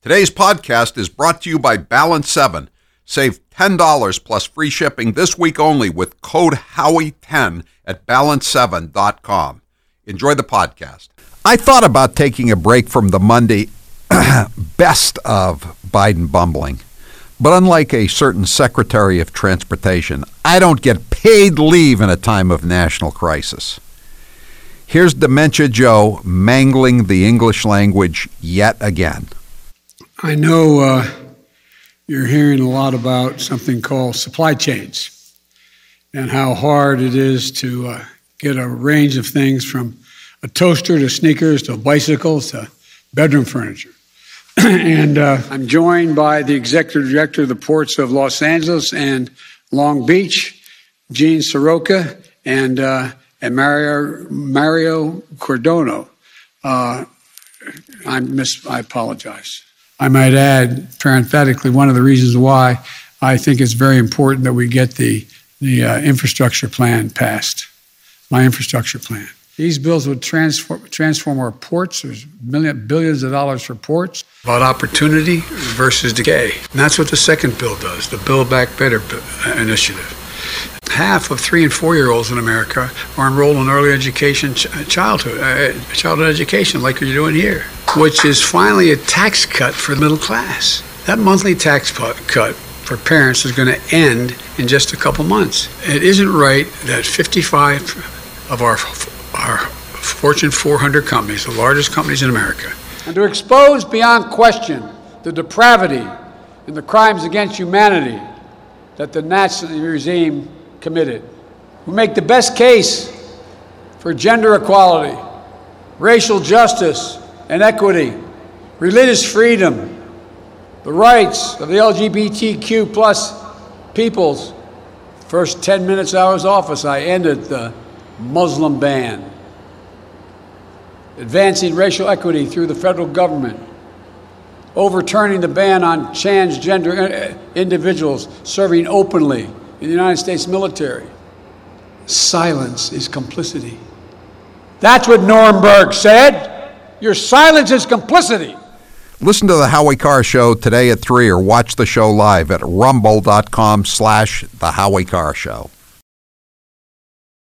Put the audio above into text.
Today's podcast is brought to you by Balance 7. Save $10 plus free shipping this week only with code Howie10 at balance7.com. Enjoy the podcast. I thought about taking a break from the Monday best of Biden bumbling. But unlike a certain Secretary of Transportation, I don't get paid leave in a time of national crisis. Here's Dementia Joe mangling the English language yet again. I know you're hearing a lot about something called supply chains and how hard it is to get a range of things from a toaster to sneakers to bicycles to bedroom furniture. And I'm joined by the executive director of the ports of Los Angeles and Long Beach, Gene Soroka, and Mario Cordono. I apologize. I might add, parenthetically, one of the reasons why I think it's very important that we get the infrastructure plan passed, my infrastructure plan. These bills would transform our ports. There's billions of dollars for ports. About opportunity versus decay. And that's what the second bill does, the Build Back Better initiative. Half of 3- and 4-year-olds in America are enrolled in early education, childhood education, like you're doing here, which is finally a tax cut for the middle class. That monthly tax cut for parents is going to end in just a couple months. It isn't right that 55 of our Fortune 400 companies, the largest companies in America, and to expose beyond question the depravity and the crimes against humanity that the Nazi regime committed. We make the best case for gender equality, racial justice and equity, religious freedom, the rights of the LGBTQ plus peoples. First 10 minutes I was office, I ended the Muslim ban. Advancing racial equity through the federal government. Overturning the ban on transgender individuals serving openly in the United States military. Silence is complicity. That's what Nuremberg said. Your silence is complicity. Listen to The Howie Carr Show today at 3 or watch the show live at rumble.com/The Howie Carr Show.